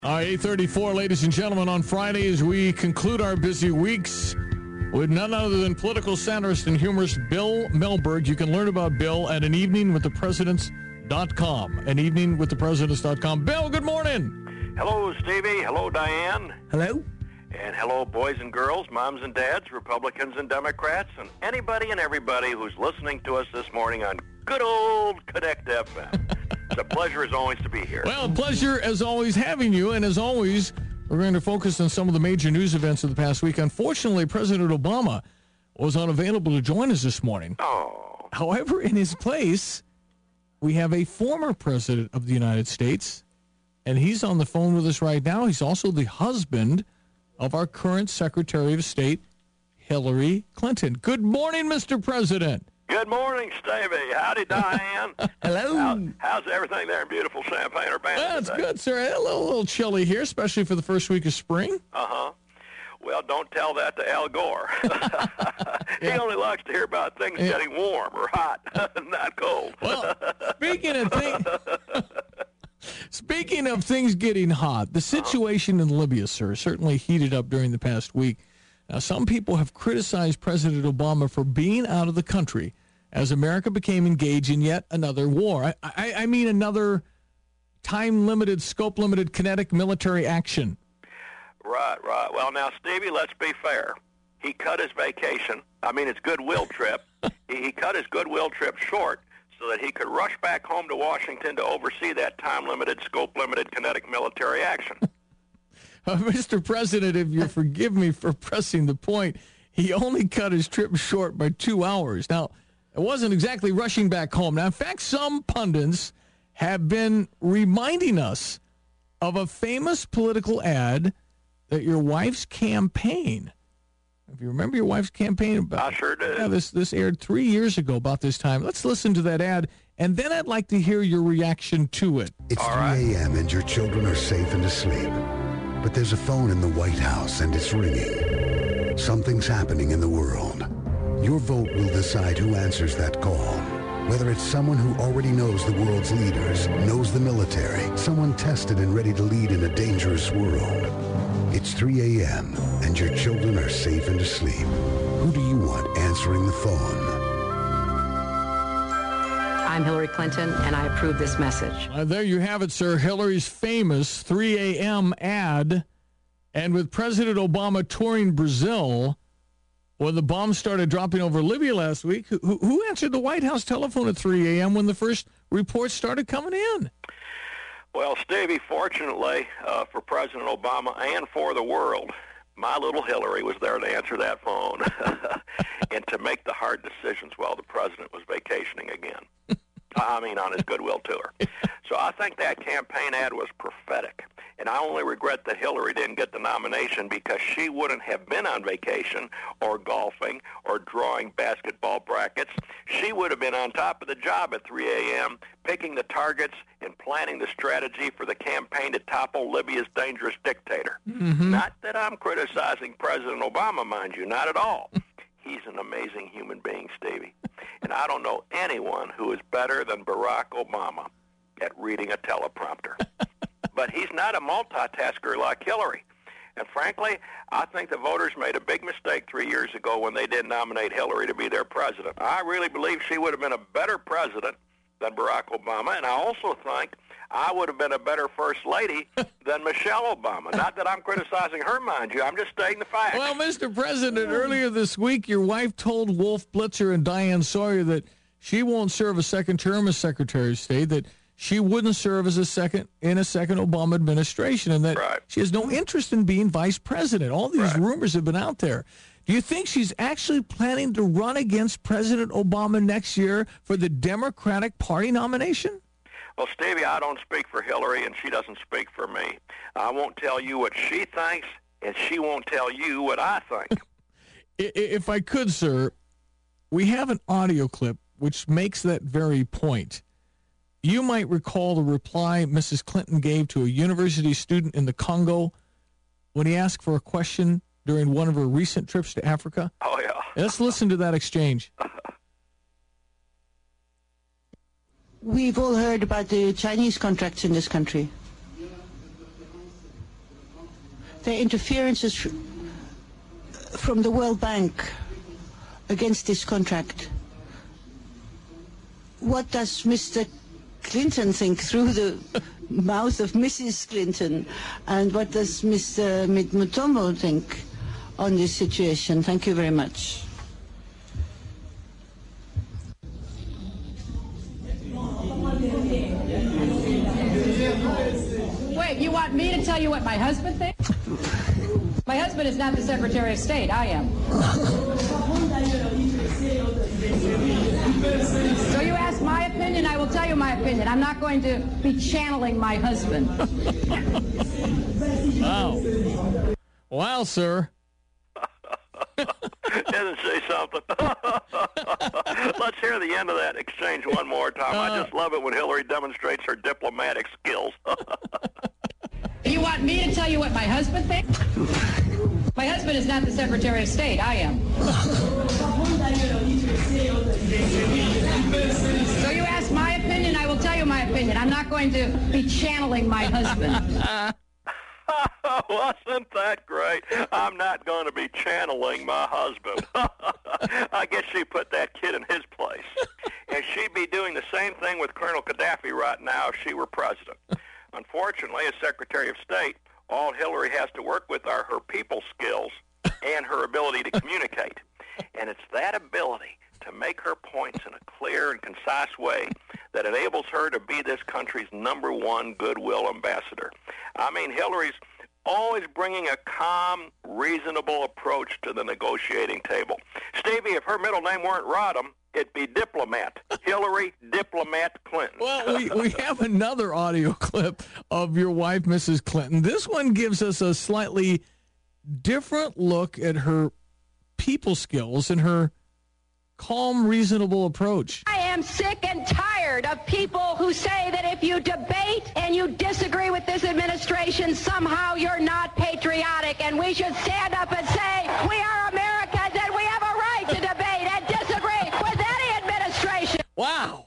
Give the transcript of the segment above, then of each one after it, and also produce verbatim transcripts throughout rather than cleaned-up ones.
All right, eight thirty-four, ladies and gentlemen, on Friday as we conclude our busy weeks with none other than political satirist and humorist Bill Melberg. You can learn about Bill at an evening with the presidents dot com. an evening with the presidents dot com. Bill, good morning. Hello, Stevie. Hello, Diane. Hello. And hello, boys and girls, moms and dads, Republicans and Democrats, and anybody and everybody who's listening to us this morning on good old Connect F M. It's a pleasure, as always, to be here. Well, pleasure, as always, having you. And as always, we're going to focus on some of the major news events of the past week. Unfortunately, President Obama was unavailable to join us this morning. Oh. However, in his place, we have a former president of the United States, and he's on the phone with us right now. He's also the husband of our current Secretary of State, Hillary Clinton. Good morning, Mister President. Good morning, Stevie. Howdy, Diane. Hello. How, how's everything there in beautiful Champaign-Urbana? That's today? good, sir. A little, little chilly here, especially for the first week of spring. Uh-huh. Well, don't tell that to Al Gore. He Yeah. only likes to hear about things Yeah. getting warm or hot, not cold. Well, speaking of things, speaking of things getting hot, the situation in Libya, sir, certainly heated up during the past week. Now, some people have criticized President Obama for being out of the country as America became engaged in yet another war. I, I, I mean another time-limited, scope-limited kinetic military action. Right, right. Well, now, Stevie, let's be fair. He cut his vacation, I mean his goodwill trip, he, he cut his goodwill trip short so that he could rush back home to Washington to oversee that time-limited, scope-limited kinetic military action. Uh, Mister President, if you forgive me for pressing the point, he only cut his trip short by two hours. Now, it wasn't exactly rushing back home. Now, in fact, some pundits have been reminding us of a famous political ad that your wife's campaign, if you remember your wife's campaign, about, I sure do. Yeah, this, this aired three years ago about this time. Let's listen to that ad, and then I'd like to hear your reaction to it. It's All three a.m. and your children are safe and asleep. But there's a phone in the White House and it's ringing. Something's happening in the world. Your vote will decide who answers that call. Whether it's someone who already knows the world's leaders, knows the military, someone tested and ready to lead in a dangerous world. It's three a.m. and your children are safe and asleep. Who do you want answering the phone? I'm Hillary Clinton, and I approve this message. Uh, there you have it, sir. Hillary's famous three a.m. ad. And with President Obama touring Brazil, when the bombs started dropping over Libya last week, who, who answered the White House telephone at three a.m. when the first reports started coming in? Well, Stevie, fortunately uh, for President Obama and for the world, my little Hillary was there to answer that phone and to make the hard decisions while the president was vacationing again. I mean, on his goodwill tour. So I think that campaign ad was prophetic. And I only regret that Hillary didn't get the nomination because she wouldn't have been on vacation or golfing or drawing basketball brackets. She would have been on top of the job at three a.m., picking the targets and planning the strategy for the campaign to topple Libya's dangerous dictator. Mm-hmm. Not that I'm criticizing President Obama, mind you, not at all. He's an amazing human being, Stevie. And I don't know anyone who is better than Barack Obama at reading a teleprompter. But he's not a multitasker like Hillary. And frankly, I think the voters made a big mistake three years ago when they didn't nominate Hillary to be their president. I really believe she would have been a better president than Barack Obama, and I also think I would have been a better first lady than Michelle Obama. Not that I'm criticizing her, mind you. I'm just stating the facts. Well, Mister President, earlier this week, your wife told Wolf Blitzer and Diane Sawyer that she won't serve a second term as Secretary of State, that she wouldn't serve as a second in a second Obama administration, and that Right. she has no interest in being vice president. All these Right. rumors have been out there. Do you think she's actually planning to run against President Obama next year for the Democratic Party nomination? Well, Stevie, I don't speak for Hillary, and she doesn't speak for me. I won't tell you what she thinks, and she won't tell you what I think. If I could, sir, we have an audio clip which makes that very point. You might recall the reply Missus Clinton gave to a university student in the Congo when he asked for a question during one of her recent trips to Africa. Oh, yeah. Let's listen to that exchange. We've all heard about the Chinese contracts in this country. the interferences from the World Bank against this contract. What does Mister Clinton think through the mouth of Missus Clinton, and what does Mister Mutombo think on this situation? Thank you very much. Wait, you want me to tell you what my husband thinks? My husband is not the Secretary of State. I am. So you ask my opinion, I will tell you my opinion. I'm not going to be channeling my husband. Wow. Wow, sir. Doesn't say something. Let's hear the end of that exchange one more time. Uh, I just love it when Hillary demonstrates her diplomatic skills. You want me to tell you what my husband thinks? My husband is not the Secretary of State. I am. So you ask my opinion, I will tell you my opinion. I'm not going to be channeling my husband. Wasn't that great? I'm not going to be channeling my husband. I guess she put that kid in his place. And she'd be doing the same thing with Colonel Gaddafi right now if she were president. Unfortunately, as Secretary of State, all Hillary has to work with are her people skills and her ability to communicate. And it's that ability to make her points in a clear and concise way that enables her to be this country's number one goodwill ambassador. I mean, Hillary's always bringing a calm, reasonable approach to the negotiating table. Stevie, if her middle name weren't Rodham, it'd be Diplomat. Hillary Diplomat Clinton. Well, we, we have another audio clip of your wife, Missus Clinton. This one gives us a slightly different look at her people skills and her calm, reasonable approach. I am sick and tired of people who say that if you debate and you disagree with this administration, somehow you're not patriotic, and we should stand up and say, we are Americans and we have a right to debate and disagree with any administration. Wow.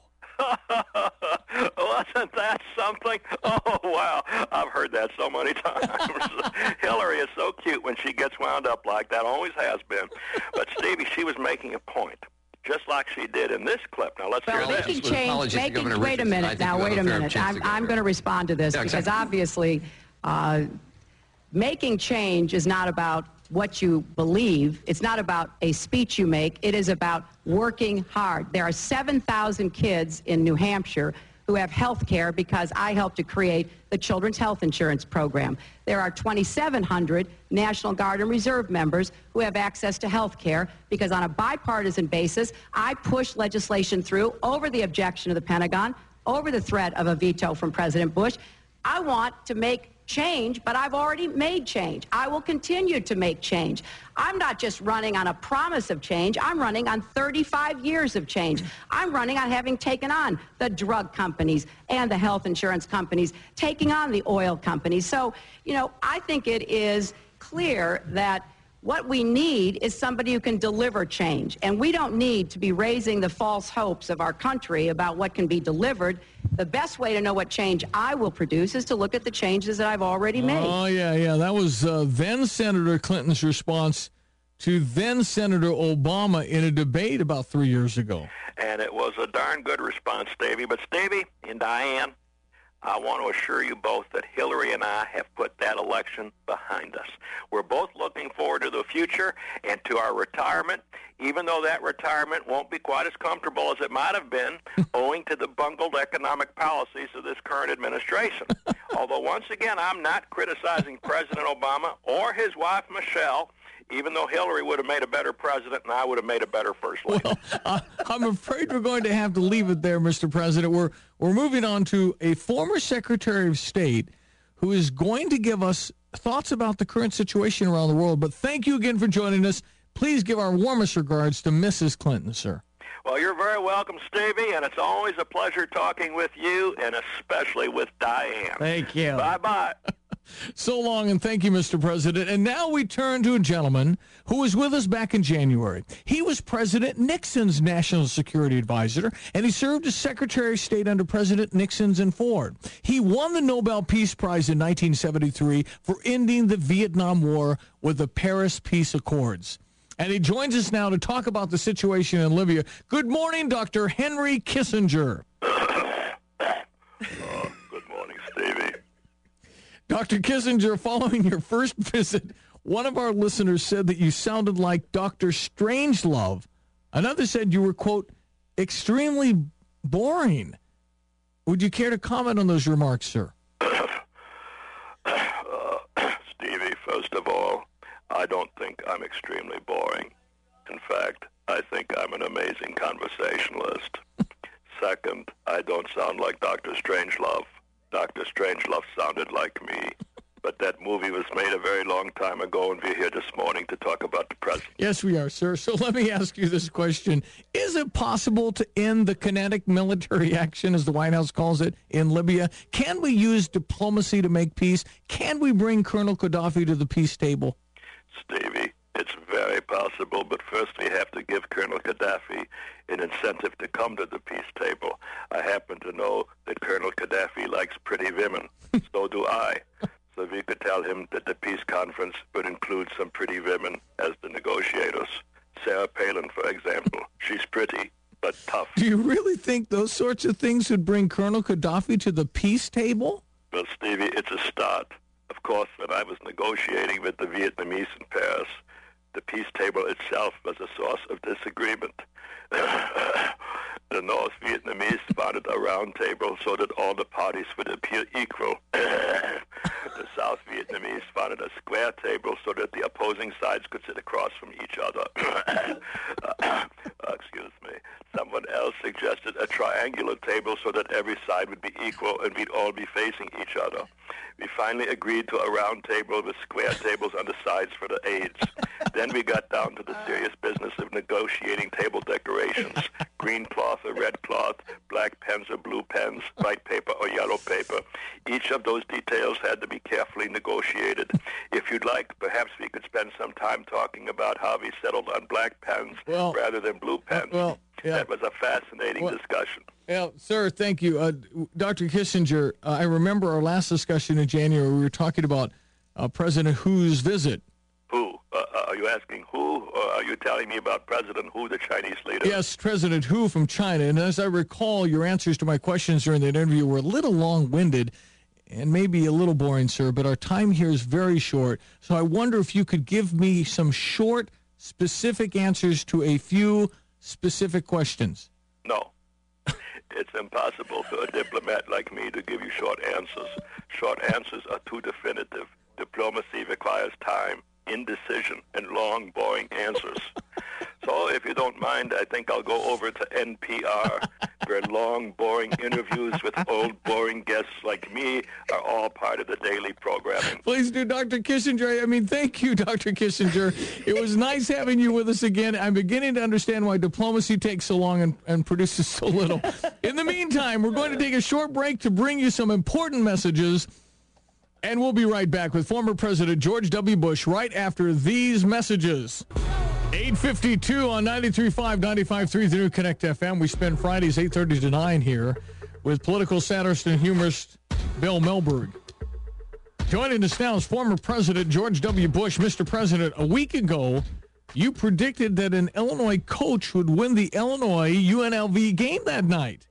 Wasn't that something? Oh, wow. I've heard that so many times. Hillary is so cute when she gets wound up like that, always has been. But, Stevie, she was making a point, just like she did in this clip. Now, let's well, hear making this. change, making, wait a minute now, wait a minute. I'm, I'm going to respond to this yeah, because exactly. obviously uh, making change is not about what you believe. It's not about a speech you make. It is about working hard. There are seven thousand kids in New Hampshire who have health care because I helped to create the Children's Health Insurance Program. There are twenty-seven hundred National Guard and Reserve members who have access to health care because on a bipartisan basis, I pushed legislation through over the objection of the Pentagon, over the threat of a veto from President Bush. I want to make change, but I've already made change. I will continue to make change. I'm not just running on a promise of change. I'm running on thirty-five years of change. I'm running on having taken on the drug companies and the health insurance companies, taking on the oil companies. So, you know, I think it is clear that what we need is somebody who can deliver change. And we don't need to be raising the false hopes of our country about what can be delivered. The best way to know what change I will produce is to look at the changes that I've already made. Oh, yeah, yeah. That was uh, then Senator Clinton's response to then Senator Obama in a debate about three years ago. And it was a darn good response, Stevie. But, Stevie and Diane, I want to assure you both that Hillary and I have put that election behind us. We're both looking forward to the future and to our retirement, even though that retirement won't be quite as comfortable as it might have been owing to the bungled economic policies of this current administration. Although, once again, I'm not criticizing President Obama or his wife, Michelle, even though Hillary would have made a better president and I would have made a better first lady. Well, uh, I'm afraid we're going to have to leave it there, Mister President. We're, we're moving on to a former Secretary of State who is going to give us thoughts about the current situation around the world. But thank you again for joining us. Please give our warmest regards to Missus Clinton, sir. Well, you're very welcome, Stevie, and it's always a pleasure talking with you, and especially with Diane. Thank you. Bye-bye. So long, and thank you, Mister President. And now we turn to a gentleman who was with us back in January. He was President Nixon's national security advisor, and he served as Secretary of State under President Nixon's and Ford. He won the Nobel Peace Prize in nineteen seventy-three for ending the Vietnam War with the Paris Peace Accords. And he joins us now to talk about the situation in Libya. Good morning, Doctor Henry Kissinger. Oh, good morning, Stevie. Doctor Kissinger, following your first visit, one of our listeners said that you sounded like Doctor Strangelove. Another said you were, quote, extremely boring. Would you care to comment on those remarks, sir? uh, Stevie, first of all, I don't think I'm extremely boring. In fact, I think I'm an amazing conversationalist. Second, I don't sound like Doctor Strangelove. Doctor Strangelove sounded like me. But that movie was made a very long time ago, and we're here this morning to talk about the president. Yes, we are, sir. So let me ask you this question. Is it possible to end the kinetic military action, as the White House calls it, in Libya? Can we use diplomacy to make peace? Can we bring Colonel Gaddafi to the peace table? Stevie, it's very possible, but first we have to give Colonel Gaddafi an incentive to come to the peace table. I happen to know that Colonel Gaddafi likes pretty women. So do I. So if you could tell him that the peace conference would include some pretty women as the negotiators. Sarah Palin, for example. She's pretty, but tough. Do you really think those sorts of things would bring Colonel Gaddafi to the peace table? Well, Stevie, it's a start. Of course, when I was negotiating with the Vietnamese in Paris, the peace table itself was a source of disagreement. The North Vietnamese wanted a round table so that all the parties would appear equal. The South Vietnamese wanted a square table so that the opposing sides could sit across from each other. uh, excuse me. Someone else suggested a triangular table so that every side would be equal and we'd all be facing each other. We finally agreed to a round table with square tables on the sides for the aides. Then we got down to the serious business of negotiating table decorations. Green cloth or red cloth, black pens or blue pens, white paper or yellow paper. Each of those details had to be carefully negotiated. If you'd like, perhaps we could spend some time talking about how we settled on black pens well, rather than blue pens. Well, yeah. That was a fascinating well, discussion. Well, sir, thank you. Uh, Doctor Kissinger, uh, I remember our last discussion in January, we were talking about uh, President Hu's visit. Who? Uh, are you asking who, or are you telling me about President Hu, the Chinese leader? Yes, President Hu from China. And as I recall, your answers to my questions during that interview were a little long-winded and maybe a little boring, sir, but our time here is very short. So I wonder if you could give me some short, specific answers to a few specific questions. No. It's impossible for a diplomat like me to give you short answers. Short answers are too definitive. Diplomacy requires time, indecision, and long, boring answers. So if you don't mind, I think I'll go over to N P R, where long, boring interviews with old, boring guests like me are all part of the daily programming. Please do, Doctor Kissinger. I mean, thank you, Doctor Kissinger. It was nice having you with us again. I'm beginning to understand why diplomacy takes so long and, and produces so little. In the meantime, we're going to take a short break to bring you some important messages, and we'll be right back with former President George W. Bush right after these messages. eight fifty-two on ninety-three point five, ninety-five point three, the new Connect F M. We spend Fridays eight thirty to nine here with political satirist and humorist Bill Melberg. Joining us now is former President George W. Bush. Mister President, a week ago, you predicted that an Illinois coach would win the Illinois U N L V game that night.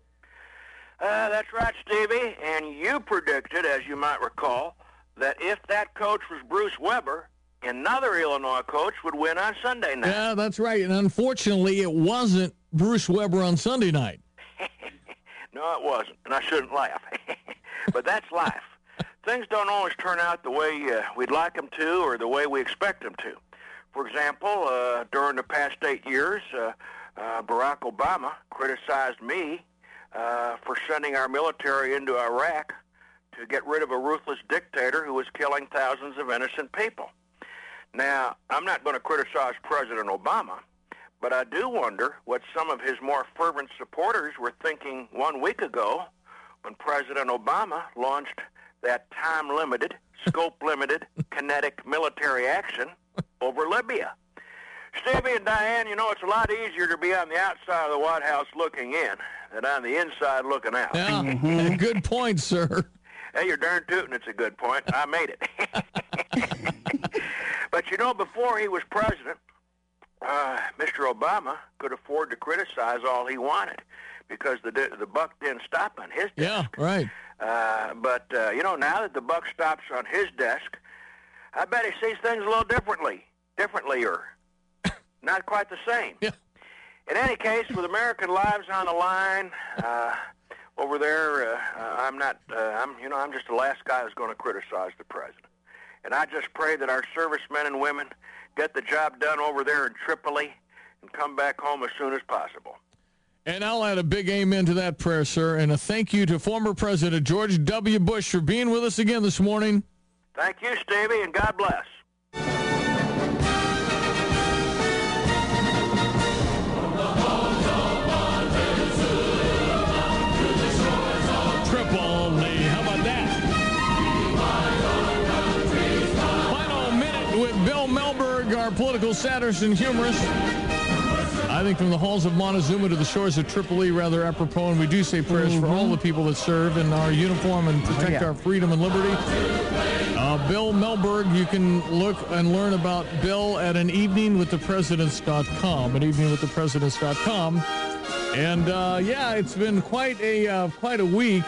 Uh, that's right, Stevie. And you predicted, as you might recall, that if that coach was Bruce Weber, another Illinois coach would win on Sunday night. Yeah, that's right. And unfortunately, it wasn't Bruce Weber on Sunday night. No, it wasn't. And I shouldn't laugh. But that's life. Things don't always turn out the way uh, we'd like them to or the way we expect them to. For example, uh, during the past eight years, uh, uh, Barack Obama criticized me uh, for sending our military into Iraq to get rid of a ruthless dictator who was killing thousands of innocent people. Now, I'm not going to criticize President Obama, but I do wonder what some of his more fervent supporters were thinking one week ago when President Obama launched that time-limited, scope-limited, kinetic military action over Libya. Stevie and Diane, you know, it's a lot easier to be on the outside of the White House looking in than on the inside looking out. Yeah, mm-hmm. Good point, sir. Hey, you're darn tootin', it's a good point. I made it. But, you know, before he was president, uh, Mister Obama could afford to criticize all he wanted because the the buck didn't stop on his desk. Yeah, right. Uh, but, uh, you know, now that the buck stops on his desk, I bet he sees things a little differently. Differently, or not quite the same. Yeah. In any case, with American lives on the line, uh, over there, uh, uh, I'm not, uh, I'm, you know, I'm just the last guy who's going to criticize the president. And I just pray that our servicemen and women get the job done over there in Tripoli and come back home as soon as possible. And I'll add a big amen to that prayer, sir, and a thank you to former President George W. Bush for being with us again this morning. Thank you, Stevie, and God bless. Tripoli, how about that? Final minute with Bill Melberg, our political satirist and humorist. I think from the halls of Montezuma to the shores of Tripoli, rather apropos, and we do say prayers mm-hmm. for all the people that serve in our uniform and protect oh, yeah. our freedom and liberty. Uh, Bill Melberg, you can look and learn about Bill at an evening with the presidents dot com, an evening with the presidents dot com. And, uh, yeah, it's been quite a uh, quite a week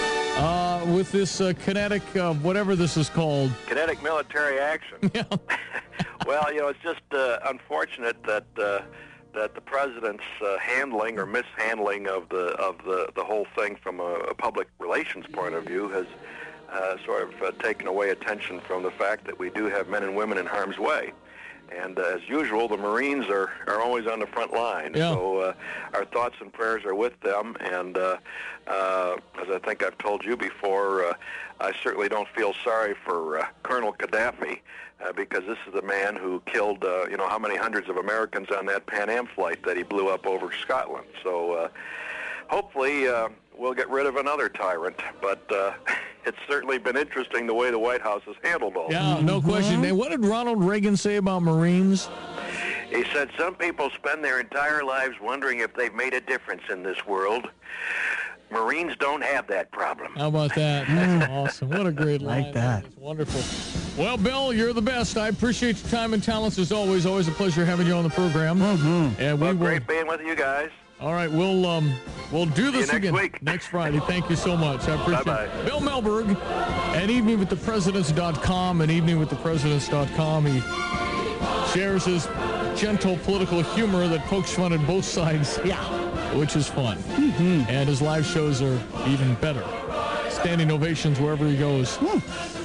uh, with this uh, kinetic, uh, whatever this is called. Kinetic military action. Yeah. Well, you know, it's just uh, unfortunate that uh, that the president's uh, handling or mishandling of the of the, the whole thing from a, a public relations point of view has uh, sort of uh, taken away attention from the fact that we do have men and women in harm's way. And uh, as usual, the Marines are, are always on the front line. Yeah. So uh, our thoughts and prayers are with them. And uh, uh, as I think I've told you before, uh, I certainly don't feel sorry for uh, Colonel Gaddafi uh, because this is the man who killed, uh, you know, how many hundreds of Americans on that Pan Am flight that he blew up over Scotland. So uh, hopefully uh, we'll get rid of another tyrant. But uh, it's certainly been interesting the way the White House has handled all Yeah, this. no question. And what did Ronald Reagan say about Marines? He said some people spend their entire lives wondering if they've made a difference in this world. Marines don't have that problem. How about that? That's awesome. What a great line. Like that. That's wonderful. Well, Bill, you're the best. I appreciate your time and talents as always. Always a pleasure having you on the program. Mm-hmm. And we well, will... great being with you guys. All right, we'll um, we'll do this See you next again week. next Friday. Thank you so much. I appreciate Bye-bye. it. Bill Melberg, an evening with the presidents dot com, an evening with the presidents dot com. He shares his gentle political humor that pokes fun at both sides. Yeah. Which is fun. Mm-hmm. And his live shows are even better. Standing ovations wherever he goes. Mm.